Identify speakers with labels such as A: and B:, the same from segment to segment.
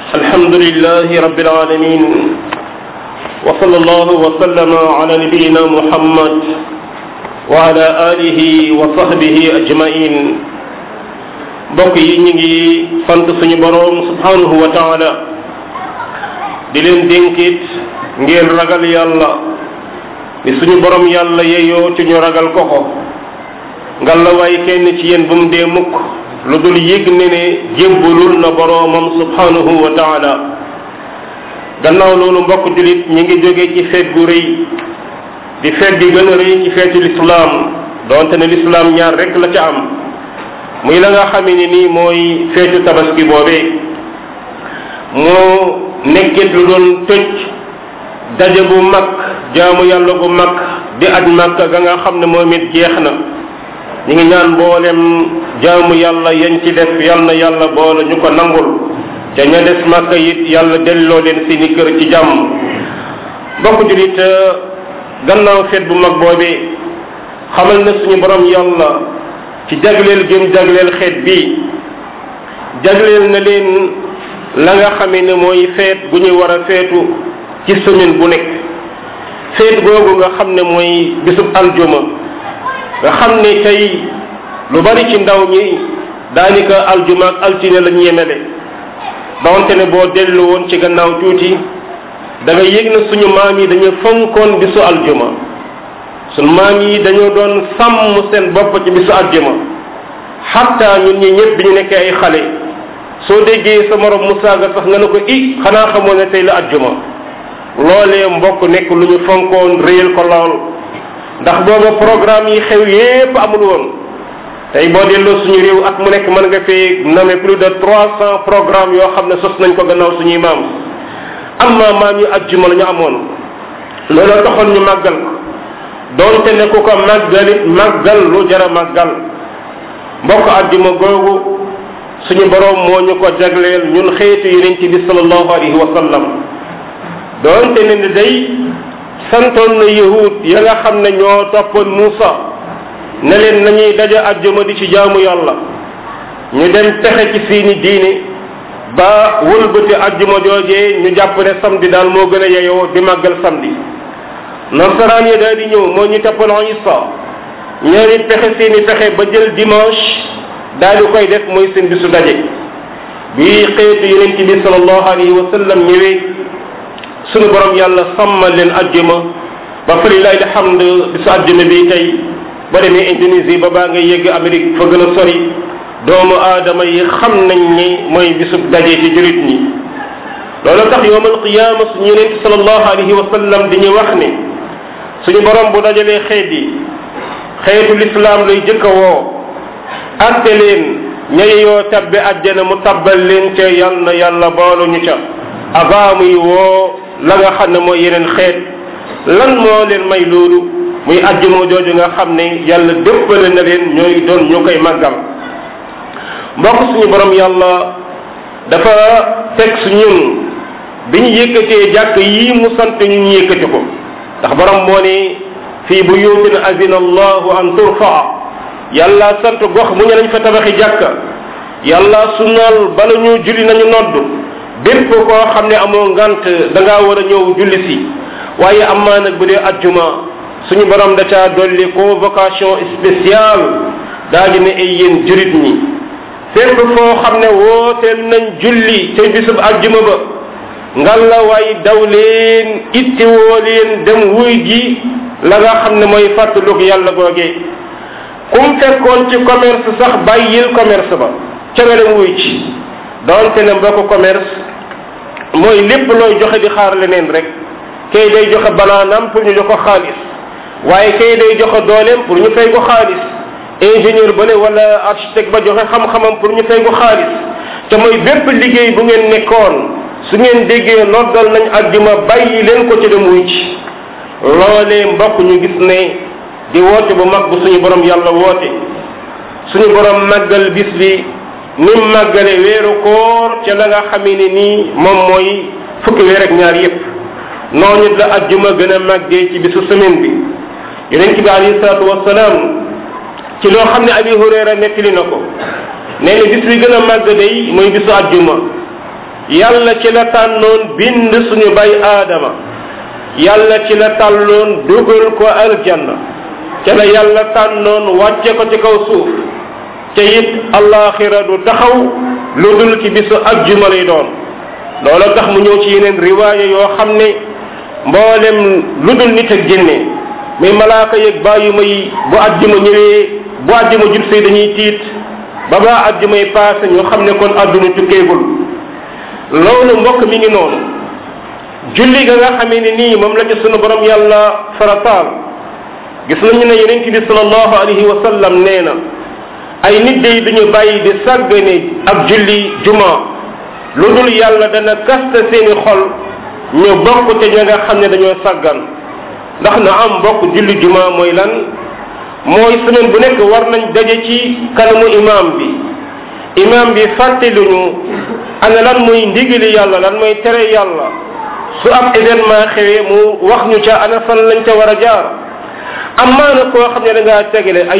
A: الحمد لله رب العالمين وصلى الله وسلم على نبينا محمد وعلى آله وصحبه أجمعين bokk yi ñu ngi sant suñu boroom subhanahu wa taala di leen dénkit ngeen ragal yàlla ni suñu boroom yàlla yeyoo ci ñu ragal ko ngalla waay kenn ci yéen bu mu dee mukk lu dul yëg ne jébbalul na boroomam subhanahu wa taala gannaaw loolu mbokk julit ñi ngi jóge ci feet gu rëy di feet gi gën a rëy ci feetu lislaam doonte ne lislaam ñaar rek la ca am muy la nga xamee ni nii mooy feetu tabaski boobee moo nekkit lu doon tëj daje bu mag jaamu yàlla bu mag di aj Makka ga nga xam ne moom it jeex na ñu ngi ñaan mboolem jaamu yàlla yañ ci def yal na yàlla boole ñu ko nangul te ña des Makka it yàlla delloo leen seeni kër ci jàmm bokk julit gannaaw feet bu mag boobee xamal na suñu borom yàlla ci jagleel gëm jagleel xeet bi jagleel na leen la nga xamee ne mooy feet gu ñuy war a feetu ci semaine bu nekk feet googu nga xam ne mooy bisub aljuma nga xam ne tey lu bari ci ndaw ñi daanaka aljuma ak altine lañ yemele donte ne boo dellu woon ci gannaaw tuuti da nga yëg na suñu maam yi dañu fonkoon bisu aljuma suñu maam yi dañoo doon sàmm seen bopp ci bisu aljuma xatta ñun ñi ñëpp bi ñu nekkee ay xale soo déggee sa morom musaaga sax nga ne ko xanaa xamoo ne tey la aljuma loolee mbokk nekk lu ñu fonkoon réyal ko lool ndax booba programme yi xew yépp amul woon tey boo delloo suñu réew at mu nekk mën nga fee nommer plus de 300 programmes yoo xam ne sos nañ ko gannaaw suñuy maam amma maam yi ajjuma la ñu amoon looloo taxoon ñu màggal ko doonte ne ku ko màggalit màggal lu jara màggal mbokk ajjuma googu suñu boroom moo ñu ko jagleel ñun xeetu yonent bi sallallahu alayhi wa sallam doonte ne day santoon na yahud ya nga xam ne ñoo toppoon Muusa ne leen nañuy daja ajjuma di ci jaamu yàlla ñu dem texe ci seeni diine ba wëlbati ajjuma joojee ñu jàpp ne samedi daal moo gën a yeyoo di màggal samedi nasaraan yi daal di ñëw moo ñu toppal Isa ñoo it pexe seeni pexe ba jël dimanche daal di koy def mooy seen bisu daje bi xeetu yonent bi sallallahu alayhi wa sallam ñëwee sunu borom yàlla sàmmal leen ajjuma ba fa lillahi alhamd bisu ajjuma bi tey ba demee Indonésie ba baa ngay yegg Amérique fa gën a sori doomu aadama yi xam nañ ni mooy bisub daje ci jurit ñi loolu tax yawmal qiyaama suñu yonent sallallahu alayhi wa sallam di ñu wax ne suñu borom bu dajalee xeet yi xeetu lislaam lay jëkk a woo atte leen ñay yoo tabbe ajjana mu tabbal leen ca yal na yàlla boolu ñu ca avant muy woo la nga xam ne mooy yeneen xeet lan moo leen may loolu muy ajjuma jooju nga xam ne yàlla dëppale na leen ñooy doon ñu koy màggal mbokk suñu borom yàlla dafa teg su ñun bi ñu yëkkatee jàkk yi mu sant ñu ñu yëkkati ko ndax borom moo ne fii buyuutin azina allahu an turfaa yàlla sant gox mu ñu lañ fa tabaxi jàkka yàlla sunnaal bala ñu julli nañu nodd bépp koo xam ne amoo ngant da ngaa war a ñëw julli si waaye amaa nag bu dee ajjuma suñu borom da caa dolli convocation spéciale daa di ne ay yéen jurit ñi fépp foo xam ne wooteel nañ julli ca bisub ajjuma ba ngalla waay daw leen ittiwoo leen dem wuy ji la nga xam ne mooy fàttalug yàlla googee kum fekkoon ci commerce sax bàyyil commerce ba ca nga dem wuy ci doonte ne mbokk commerce mooy lépp looy joxe di xaar leneen rek kay day joxe banaanam pour ñu jox ko xaalis waaye kay day joxe dooleem pour ñu fay ko xaalis ingénieur ba ne wala architecte ba joxe xam-xamam pour ñu fay ko xaalis te mooy bépp liggéey bu ngeen nekkoon su ngeen déggee noddal nañ àjjuma bàyyi leen ko ci dem wuy ci loolee mbokk ñu gis ne di woote bu mag bu suñu borom yàlla woote suñu borom màggal bis bi nim màggale weeru koor ca la nga xamee ne nii moom mooy fukki weer ak ñaar yépp noonu la ajjuma gën a màggee ci bisu semaine bi yonent bi alayhi salaatu wasalaam ci loo xam ne Abi Hurayra nettali na ko nee na bis bi gën a màgg day mooy bisu ajjuma yàlla ci la tànnoon bind suñu bay aadama yàlla ci la tànnoon dugal ko aljanna ca la yàlla tànnoon wàcce ko ci kaw suuf te it alaxira du taxaw lu dul ci bisu ajjuma lay doon loolu tax mu ñëw ci yeneen riwaaya yoo xam ne mboolem lu dul nit ak jinne muy malaaka yeeg bàyyuma yi bu ajjuma ñëwee bu ajjuma jub see dañuy tiit ba ba ajjuma yi paase ñu xam ne kon adduna tukkeegul loolu mbokk mi ngi noonu julli ga nga xamee ne nii moom la ci sunu borom yàlla farataal gis nañu ne yonent bi sallallahu alayhi wa sallam nee na ay nit day duñu bàyyi di sàggane ab julli juma lu dul yàlla dana kaste seeni xol ñu bokk te ña nga xam ne dañoo sàggan ndax na am bokk julli juma mooy lan mooy semaine bu nekk war nañ daje ci kanamu imam bi fàtte luñu ana lan mooy ndigali yàlla lan mooy tere yàlla su ab événement xewee mu wax ñu ca ana fan lañ ca war a jaar amaa na koo xam ne da ngaa tegale ay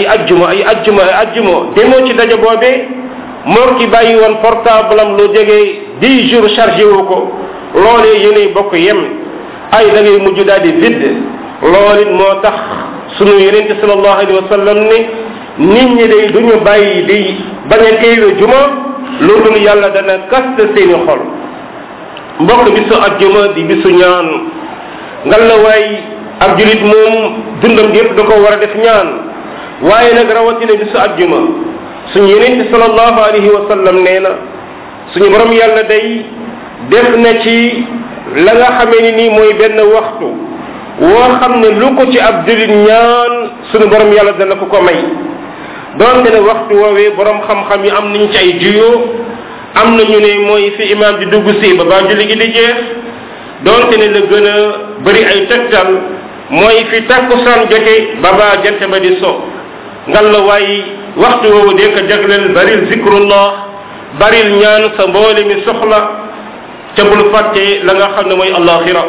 A: ajjuma demoo ci daje boobee moo ki bàyyi woon portable am lu jege 10 jours chargé wu ko loolee yéenay bokk yem ay da ngay mujj daal di vide loolu it moo tax sunu yonente sallallahu alayhi wa sallam ne nit ñi day duñu bàyyi di bañ a teewe juma loolu yàlla dana kaste seeni xol mbokk bisu ajjuma di bisu ñaan ngal la waay ab julit moom dundam yépp da ko war a def ñaan waaye nag rawatina bisu ajjuma suñu yonente sallallahu alayhi wa sallam nee na suñu borom yàlla day def na ci la nga xamee ni nii mooy benn waxtu woo xam ne lu ko ci ab julit ñaan suñu borom yàlla dana ko ko may donte ne waxtu woowee borom xam-xam yi am nañ ci ay juyoo am na ñu ne mooy fi imam di dugg si ba ba julli gi di jeex donte ne la gën a bëri ay tegtal mooy fi takkusaan jote ba ba jant ba di so ngal la waaye waxtu woowu dee ko jagleel baril zikrullah baril ñaan sa mboole mi soxla ca bul fàtte la nga xam ne mooy alaxira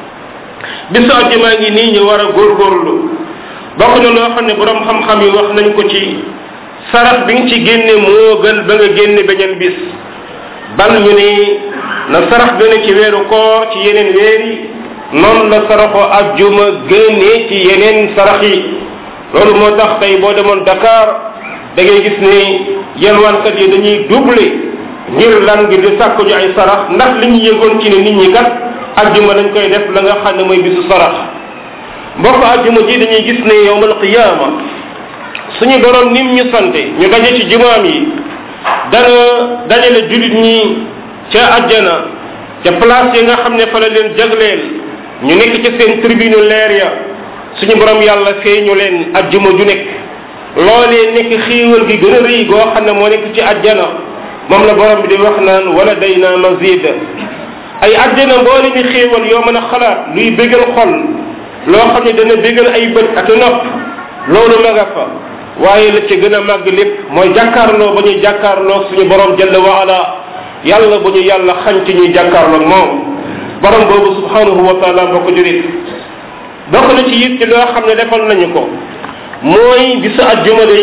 A: bisu àjjuma ngi nii ñu war a góorgóorlu bokk na loo xam ne borom xam-xam yi wax nañ ko ci sarax bi nga ci génne moo gën ba nga génne beneen bis bal ñu ni na sarax gën ci weeru koor ci yeneen weer yi noonu la saraxoo ajjuma génnee ci yeneen sarax yi loolu moo tax tey boo demoon Dakar da ngay gis ne yelwaankat yi dañuy doublé ngir lan gi di sàkku ju ay sarax ndax li ñu yëgoon ci ne nit ñi kat ajjuma dañ koy def la nga xam ne mooy bisu sarax mbokk ajjuma ji dañuy gis ne yowmal qiyaama suñu borom nim ñu sante ñu daje ci jumaam yi dana dajale julit ñi ca ajjana ca place yi nga xam ne fa la leen jagleel ñu nekk ci seen tribune leer ya suñu borom yàlla feeñu leen ajjuma ju nekk loolee nekk xiiwal gi gën a rëy goo xam ne moo nekk ci ajjana moom la borom bi di wax naan wala day naa mazid ay ajjana mboole mi xiiwal yoo mën a xalaat luy bégal xol loo xam ne dana bégal ay bët ak nopp loolu ma nga fa waaye la ci gën a màgg lépp mooy jàkkaarloo ba ñuy jàkkaarloo suñu borom jalla wa ala yàlla bu ñu yàlla xañ ci ñuy jàkkaarloo moom borom boobu subhanahu wa taala boo ko jurit bokk na ci it ci loo xam ne defal nañu ko mooy bisu ajjuma day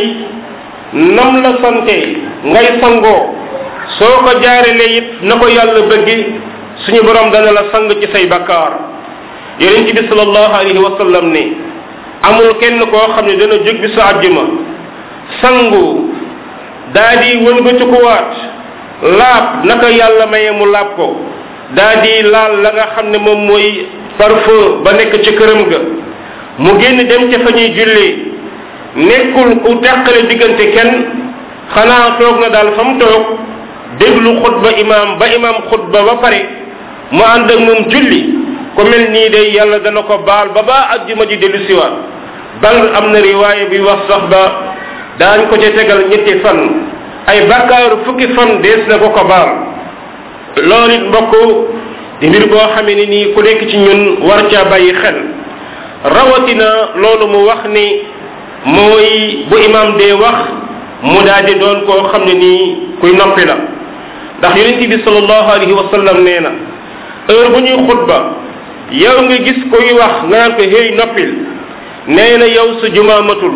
A: nam la sante ngay sangoo soo ko jaarelee it na ko yàlla bëggi suñu borom dana la sang ci say bakkaar yonent bi sallallahu alayhi wa sallam ne amul kenn koo xam ne dana jóg bisu ajjuma sangu daa di wëlbatikuwaat laab naka yàlla maye mu laab ko daa di laal la nga xam ne moom mooy parfum ba nekk ci këram ga mu génn dem ca fa ñuy jullee nekkul ku teqale diggante kenn xanaa toog na daal fa mu toog déglu xutba imam ba imam xutba ba pare mu ànd ak moom julli ku mel nii day yàlla dana ko baal ba ba ajjuma ji dellu siwaat bal am na riwaaya bi wax sax ba daañ ko ca tegal ñetti fan ay bakkaaru fukki fan dees na ko baal loolu it mbokk di mbir boo xamee ne nii ku nekk ci ñun war caa bàyyi xel rawatina loolu mu wax ni mooy bu imam dee wax mu daal di doon koo xam ne nii kuy noppi la ndax yonent bi sallallahu alayhi wa sallam nee na heure bu ñuy xutba yow nga gis koy wax nga naan ko hey noppil nee na yow sa jumaa matul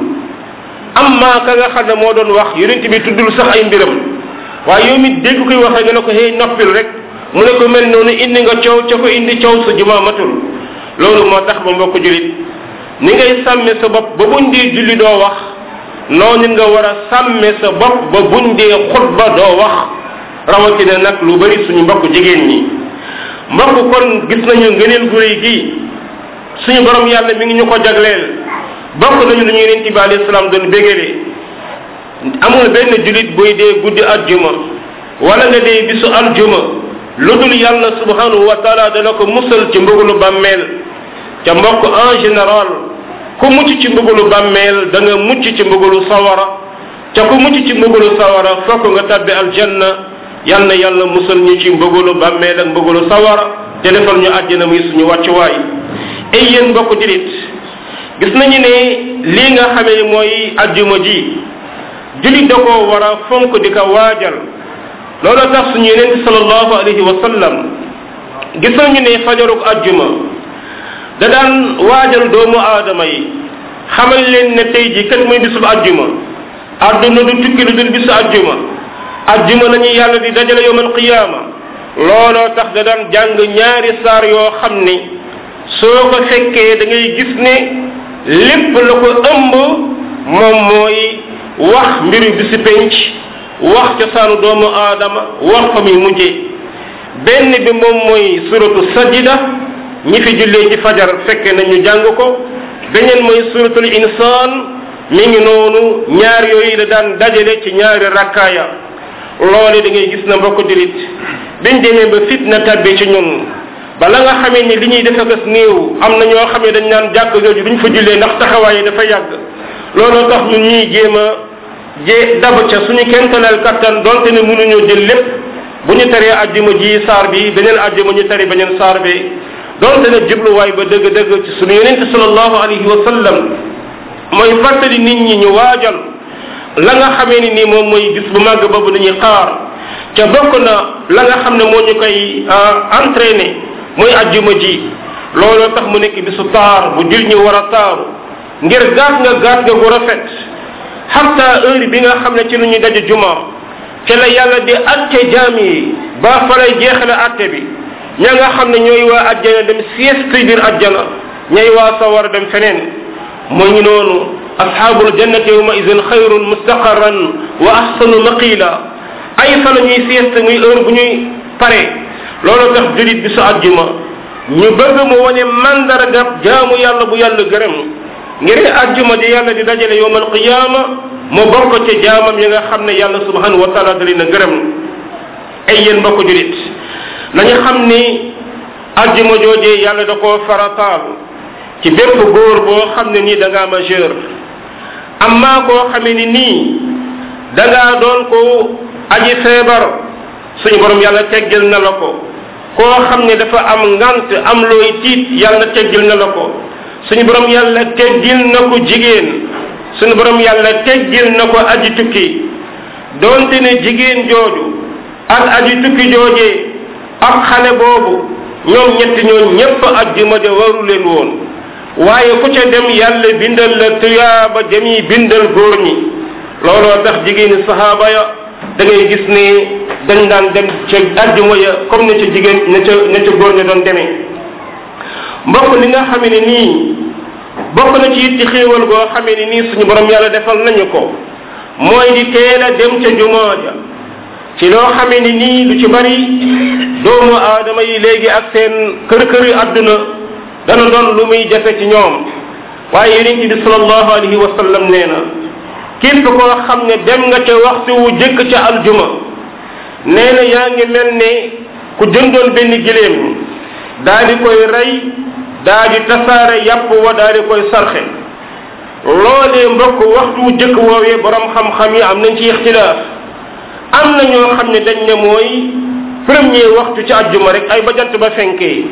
A: amma ka nga xam ne moo doon wax yonent bi tuddul sax ay mbiram waaye yow mi dégg koy waxee nga ne ko hey noppil rek mu ne ko mel noonu indi nga coow ca ko indi coow sa juma matul loolu moo tax ba mbokk julit ni ngay sàmme sa bopp ba buñ dee julli doo wax noonu nga war a sàmme sa bopp ba buñ dee xutba doo wax rawatina nag lu bari suñu mbokk jigéen ñi mbokk kon gis nañu ngëneel gu rëy gi suñu borom yàlla mi ngi ñu ko jagleel bokk nañu lu ñu yonent bi alayhi salaam doon bégale amul benn julit buy dee guddi aljuma wala nga dee bisu aljuma lu dul yàlla subhanahu wa taala dana ko musal ci mbugalu bàmmeel ca mbokk en général ku mucc ci mbugalu bàmmeel da nga mucc ci mbugalu sawara ca ku mucc ci mbugalu sawara fokk nga tabbi aljanna yal na yàlla musal ñu ci mbugalu bàmmeel ak mbugalu sawara te defal ñu àjjana muy suñu wàccuwaay ay yéen mbokk julit gis nañu ne lii nga xamee mooy ajjuma ji julit da koo war a fonk di ko waajal loolu tax suñu yeneen sallallahu alayhi wa sallam gis nañu ne fajaruk ajjuma da daan waajal doomu aadama yi xamal leen ne tey ji kat mooy bisub ajjuma àdduna du tukki lu dul bisu ajjuma la ñu yàlla di dajale yawmal qiyaama looloo tax da daan jàng ñaari saar yoo xam ni soo ko fekkee da ngay gis ne lépp la ko ëmb moom mooy wax mbiru bisi penc wax cosaanu doomu aadama wax fa muy mujjee benn bi moom mooy suratu sajida ñi fi jullee ci fajar fekke nañu jàng ko beneen mooy suratul insaan mi ngi noonu ñaar yooyu la daan dajale ci ñaari rakkaaya loole da ngay gis na mbokk julit biñ demee ba fitna tabbi ci ñun bala nga xamee ni li ñuy defe gas néew am na ñoo xam ne dañ naan jàkk jooju duñ fa jullee ndax taxawaay yi dafa yàgg looloo tax ñun ñuy jéem a dab ca suñu kentaleel kattan donte ne mënuñoo jël lépp bu ñu taree ajjuma ji saar bi beneen ajjuma ñu tari beneen saar bi donte ne jubluwaay ba dëgg-dëgg ci suñu yonente sallallahu alayhi wa sallam mooy fàttali nit ñi ñu waajal la nga xamee ni nii moom mooy bis bu màgg boobu dañuy xaar ca bokk na la nga xam ne moo ñu koy entraîné mooy ajjuma ji looloo tax mu nekk bisu taar bu jul ñu war a taaru ngir gaat nga gu rafet xatta heure bi nga xam ne ci lu ñuy daje juma ca la yàlla di atte jaam yi ba fa lay jeexale atte bi ña nga xam ne ñooy waa ajjana dem sieste biir ajjana ñooy waa sawar dem feneen moo ngi noonu asxaabul jannati yawma idin xayrun mustaqarran wa ahsanu maqila ay fa la ñuy sieste muy heure bu ñuy pare loolu tax julit bi su ajjuma ñu bëgg mu wane mandarga jaamu yàlla bu yàlla gërëm ngir ajjuma di yàlla di dajale yawmal qiyaama mu bokk ci jaamam yi nga xam ne yàlla subhanahu wa taala da leen a gërëm ay yéen mbokk julit nañu xam ni ajjuma joojee yàlla da koo farataal ci bépp góor boo xam ne nii da ngaa majeur amma koo xamee ni nii da ngaa doon ko aji feebar suñu borom yàlla teggil na la ko koo xam ne dafa am ngant am looy tiit yàlla teggil na la ko suñu borom yàlla teggil na ko jigéen suñu borom yàlla teggil na ko aji tukki doonte ne jigéen jooju ak aji tukki joojee ak xale boobu ñoom ñetti ñoo ñépp ajjuma ja waru leen woon waaye ku ca dem yàlla bindal la tuyaaba jami bindal góor ñi looloo tax jigéeni sahaaba ya da ngay gis ne dañ daan dem ca ajjuma ya comme ne ca jigéen ne ca góor ña doon demee mbokk li nga xamee ne nii bokk na ci it ci xéewal goo xamee ne nii suñu borom yàlla defal nañu ko mooy di teel a dem ca jumaa ja ci loo xamee ni nii lu ci bari doomu aadama yi léegi ak seen kër-këri àdduna dana doon lu muy jafe ci ñoom waaye yonent bi sallallahu alayhi wa sallam nee na képp koo xam ne dem nga ca waxtu wu jëkk ca aljuma nee na yaa ngi mel ne ku jëndoon benn giléem daa di koy rey daa di tasaare yàpp wa daa di koy sarxe loolee mbokk waxtu wu jëkk woowee borom xam-xam yi am nañ ci ixtilaaf am na ñoo xam ne dañ ne mooy premier waxtu ci àjjuma rek ay ba jant ba fenkee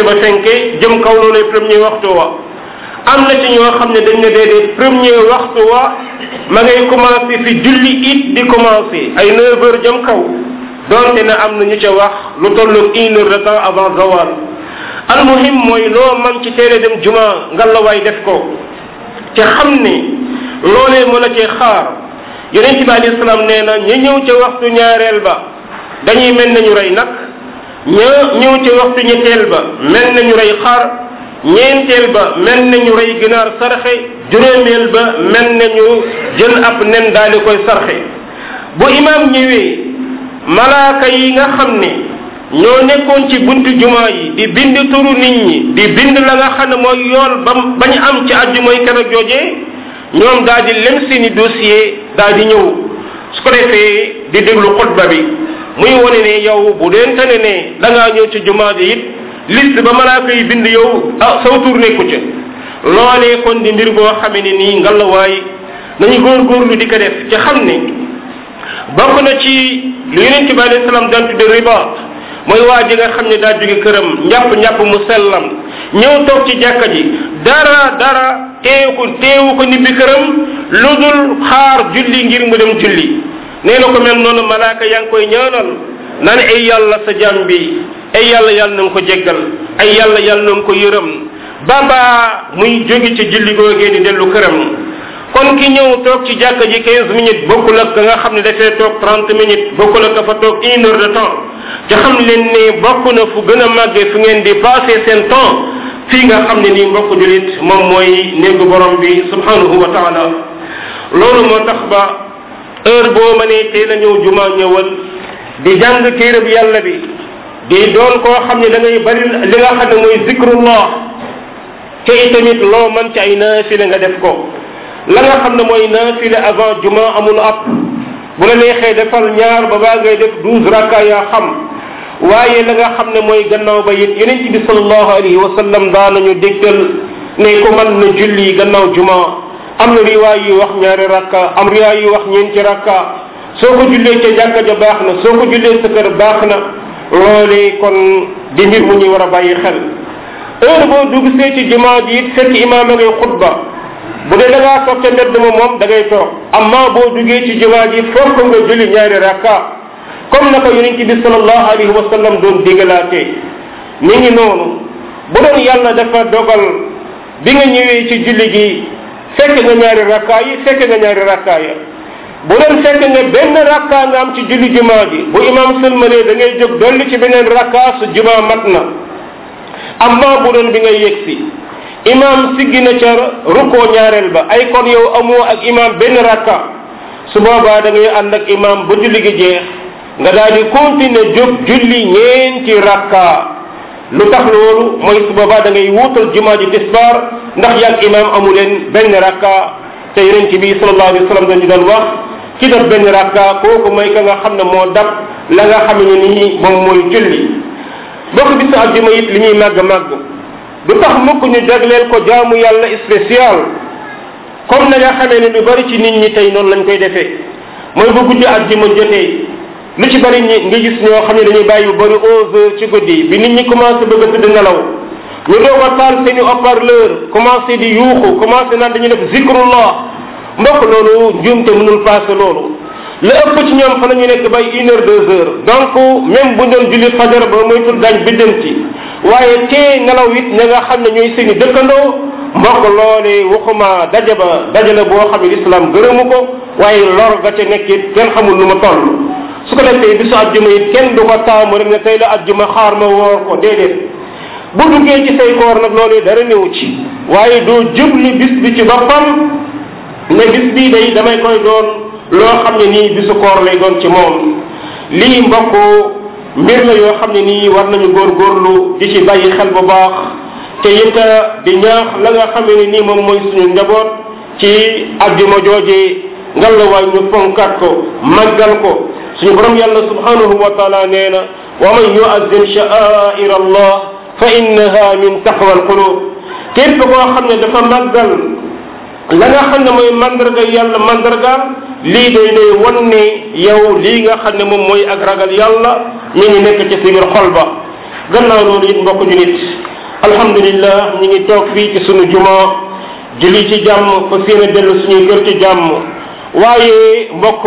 A: jëm kaw loolay premier waxtu wa am na ci ñoo xam ne dañ ne déedéet premier waxtu wa ma ngay commencé fi julli it di commencé ay 9 heures jëm kaw donte ne am na ñu ca wax lu tollu 1 heure de temps avant zawal almuhim mooy loo man ci teel a dem juma ngalawaay def ko te xam ne loolee mën a cee xaar yonent bi alayhi salaam nee na ñu ñëw ca waxtu ñaareel ba dañuy mel nañu rey nag ñëw ci waxtu ñetteel ba mel nañu rey xar, ñeenteel ba mel nañu rey ginaar sarxe, juróomeel ba mel nañu jël ab nen daal di koy sarxe. bu imaam ñëwee malaaka yi nga xam ne ñoo nekkoon ci buntu jumaa yi di bind turu nit ñi di bind la nga xam ne mooy yool bañ am ci àjjumay keroog joojee ñoom daal di lem seeni dossier daal di ñëw su ko defee di déglu xutba bi muy wone ne yow bu deente ne da ngaa ñëw ci jumaa ji it liste ba malaaka yi bind yow saw tur nekku ca. loolee kon di mbir boo xamee ne nii ngalawaay nañu góorgóorlu di ko def ci xam ne bokk na ci lu yonent bi alayhi salaam daan tudde ribaat mooy waa ji nga xam ne daa jóge këram njàpp mu sellam ñëw toog ci jàkka ji dara teewu ko nibbi këram lu dul xaar julli ngir mu dem julli. nee na ko mel noonu malaaka yaa ngi koy ñaanal naan ay yàlla sa jaam bi ay yàlla yàlla na nga ko jéggal ay yàlla na nga ko yërëm baba muy jóge ci julli googee di dellu këram. kon ki ñëw toog ci jàkka ji 15 minutes bokkul ak nga xam ne dafay toog 30 minutes bokkul ak fa toog 1 heure de temps te xam leen ne bokk na fu gën a màggee fu ngeen di passer seen temps fii nga xam ne nii mbokk julit moom mooy néegu borom bi subhanahu wa taala. loolu moo tax ba heure boo mënee teel a ñëw juma ñëwal di jàng téereb yàlla bi di doon koo xam ne da ngay bari li nga xam ne mooy zikrullah te itamit loo mën ci ay naafila nga def ko. la nga xam ne mooy naafila avant juma amul ab bu la neexee defal ñaar ba baa ngay def 12 rakka yaa xam waaye la nga xam ne mooy gannaaw ba it yonent bi sallallahu alayhi wa sallam daanañu dégtal ne ko mën na julli gannaaw juma am na riwaay yi wax ñaari rakka am riwaay yi wax ñeenti rakka soo ko jullee ca jàkka ja baax na soo ko jullee sa kër baax na. loolee kon di mbir mu ñuy war a bàyyi xel heure boo dugg see ci juma ji it fekk imaam a ngay xutba bu dee da ngaa toog ca mbedd ma moom da ngay toog amma boo duggee ci jumaa ji fokk nga julli ñaari rakka comme naka yonent bi sallallahu alayhi wa sallam doon digalaatee mi ngi noonu bu doon yàlla dafa dogal bi nga ñëwee ci julli gi fekk nga ñaari rakka yi fekk nga ñaari rakka ya bu doon fekk nga benn rakka nga am ci julli jumaa ji bu imam sëlmalee da ngay jóg dolli ci beneen rakka su jumaa mat na amma bu doon bi ngay yegsi imam siggi na ca rukkoo ñaareel ba ay kon yow amoo ak imam benn rakka su boobaa da ngay ànd ak imam ba julli gi jeex nga daal di continuer jóg julli ñeenti rakka lu tax loolu mooy su boobaa da ngay wuutal jumaa ji tisbaar ndax yaag imam amu leen benn rakka te yonent bi sallallahu alayhi wa sallam dañu doon wax ki def benn rakka kooku mooy ka nga xam ne moo dab la nga xam ne nii moom mooy julli bokk bisu àjjuma it li ñuy màgg du tax mukk ñu jagleel ko jaamu yàlla spécial comme na nga xamee ne lu bari ci nit ñi tey noonu lañ koy defee mooy bu guddi àjjuma jotee lu ci bari ñi nga gis ñoo xam ne dañuy bàyyi bu bari 11 heures ci guddi bi nit ñi commencé bëgg a tëdd nelaw ñu doog a taal seeni haut-parleur commencé di yuuxu commencé naan dañuy def zikrullah mbokk loolu njuumte mënul passé loolu la ëpp ci ñoom fa la ñu nekk bay 1 heure 2 heures donc même bu doon julli fajar ba moytul dañ biddanti waaye tee nelaw it ña nga xam ne ñooy seeni dëkkandoo mbokk loole waxuma dajale boo xam ne islam gërëmu ko waaye lor ga ca nekk it kenn xamul nu ma toll su ko defee bisu àjjuma it kenn du ko taamu rek ne tey la àjjuma xaar ma woor ko déedéet bu duggee ci say koor nag loolu dara néew ci waaye doo jubli bis bi ci boppam ne bis bii day damay koy doon loo xam ne nii bisu koor lay doon ci moom lii mbokk mbir la yoo xam ne nii war nañu góorgóorlu di ci bàyyi xel bu baax te it di ñaax la nga xam ne nii moom mooy suñu njaboot ci àjjuma jooje ngal la waay ñu fonkat ko màggal ko suñu borom yàlla subhanahu wa taala nee na wa man yuazzim sha'air allah fa innaha min taqwa alqulub képp koo xam ne dafa màggal la nga xam ne mooy mandarga yàlla mandargaal lii day wan ne yow lii nga xam ne moom mooy ak ragal yàlla ñu ngi nekk ci si biir xol ba gannaaw loolu it mbokk ñu nit alhamdulillah ñu ngi toog fii ci sunu juma julli ci jàmm fa seen a dellu suñuy kër ci jàmm waaye mbokk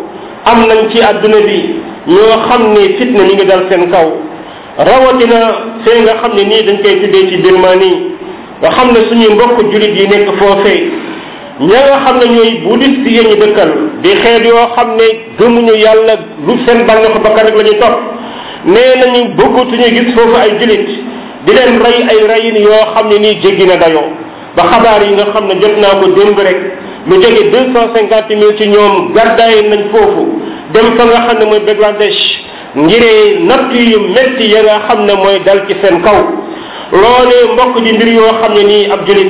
A: am nañ ci adduna bi ñoo xam ne fitna mi ngi dal seen kaw rawatina fee nga xam ne nii dañ koy tuddee ci Birmanie nga xam ne suñuy mbokk jullit yi nekk foofee ña nga xam ne ñooy bouddhiste yi ñu dëkkal di xeet yoo xam ne gëmuñu yàlla lu seen bànneexu bakkan rek la ñuy topp nee nañu bëggatuñu gis foofu ay julit di leen rey ay reyin yoo xam ne nii jéggi na dayoo ba xabaar yi nga xam ne jot naa ko démb rek lu jege 250,000 ci ñoom gàddaay nañ foofu dem fa nga xam ne mooy Bangladesh ngiree natt yu metti ya nga xam ne mooy dal ci seen kaw loolee mbokk di mbir yoo xam ne nii ab julit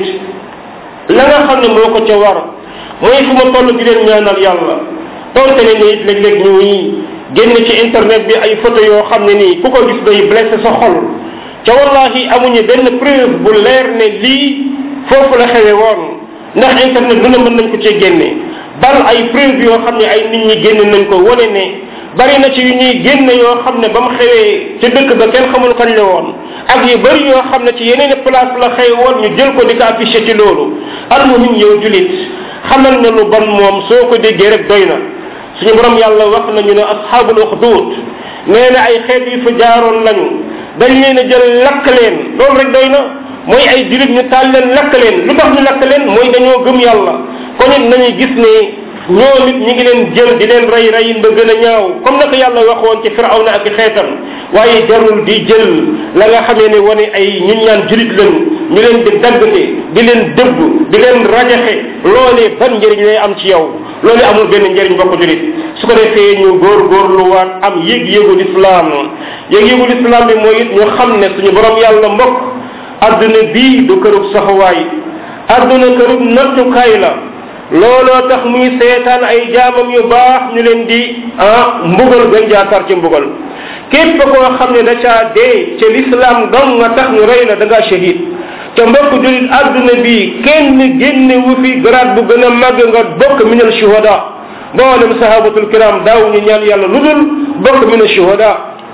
A: la nga xam ne moo ko ca war mooy fu ma toll di leen ñaanal yàlla tonte ne ni léeg-léeg ñuy génn ci internet bi ay photo yoo xam ne nii ku ko gis day blessé sa xol ca wallahi amuñu benn preuve bu leer ne lii foofu la xewe woon ndax internet lu ne mën nañ ko cee génne bal ay preuve yoo xam ne ay nit ñi génn nañ ko wane ne bari na ci yu ñuy génne yoo xam ne ba mu xewee ci dëkk ba kenn xamul kañ la woon ak yu bari yoo xam ne ci yeneen place la xew woon ñu jël ko di ko affiché ci loolu almuhim yow julit xamal ne lu bon moom soo ko déggee rek doy na suñu borom yàlla wax nañu ne asxaabul uxduud nee na ay xeet yu fa jaaroon lañu dañ leen a jël lakk leen loolu rek doy na mooy ay julit ñu taal leen lakk leen lu tax ñu lakk leen mooy dañoo gëm yàlla kon it nañuy gis ne ñoo nit ñi ngi leen jël di leen rey reyin ba gën a ñaaw comme naka yàlla waxoon ci firawna ak xeetam waaye jarul di jël la nga xamee ne wane ay ñun ñaan julit lañu ñu leen di daggate di leen dëbb di leen rajaxe loolee ban njëriñ lay am ci yow loolu amul benn njëriñ bokk julit su ko defee ñu góorgóorluwaat am yëg-yëgul islam yëg-yëgul islam bi mooy it ñu xam ne suñu borom yàlla mbokk adduna bii du kërug saxuwaay adduna kërug nattukaay la looloo tax muy seetaan ay jaamam yu baax ñu leen di mbugal gën jaatar ci mbugal képp koo xam ne da caa dee ca l'islam dong nga tax ñu rey la da ngaa shahid te mbokk julit adduna bi kenn génne wu fi grade bu gën a màgg nga bokk minal shuhada mboolem sahabatul kiram daaw ñu ñaan yàlla lu dul bokk minal shuhada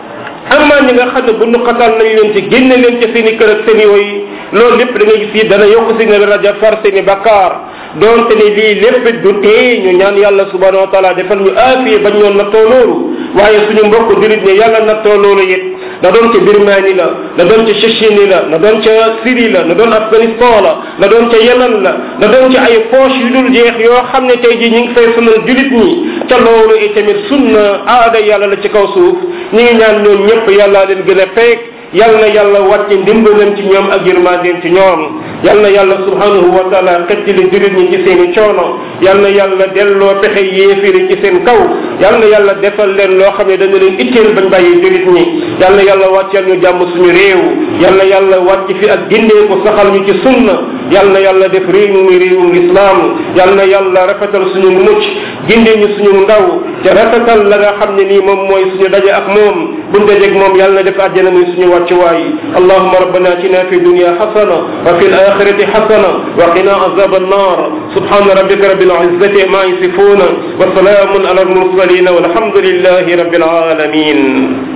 A: amma ñi nga xam ne bu nu xatal nañ leen ci génne leen ca seen i kër ak seen i woy loolu lépp da ngay gis fii dana yokk si nga raja far seen i bakkaar donte ne lii lépp du tee ñu ñaan yàlla subhanahu wa taala defal ñu aafiye bañ ñoon nattoo loolu waaye suñu mbokk julit ne yàlla nattoo loolu it na doon ca Birmanie la na doon ca Tchétchénie la na doon ca Syrie la na doon Afghanistan la na doon ca Yemen la na doon ca ay poche yu dul jeex yoo xam ne tey ji ñu ngi fay sonal julit ñi ca loolu itamit sunna aada yàlla la ci kaw suuf ñi ngi ñaan ñoom ñëpp yàlla leen gën a peeg yal na yàlla wàcce ndimbalam ci ñoom ak yërmandeem ci ñoom yal na yàlla subhanahu wa taala xettali julit ñi ci seen i coono yal na yàlla delloo pexe yéefiri ci seen kaw yal na yàlla defal leen loo xam ne dana leen itteel bañ bàyyi julit ñi yal na yàlla wàcceel ñu jàmm suñu réew yal na yàlla wàcc fi ak gindeeku saxal ñu ci sunna yal na yàlla def réew mi réewum lislaam yal na yàlla rafetal suñu mucc gindee ñu suñu ndaw te rafetal la nga xam ne nii moom mooy suñu daje ak moom buñ dajeeg moom yal na def àjjana muy suñu wàccuwaay allahumma rabbana atina fi dunya hasana wa fil akhirati hasana wa qina azab an-nar subhana rabbika rabbil izzati ma yasifuna wa salamun ala al mursalin walhamdulillahi rabbil alamin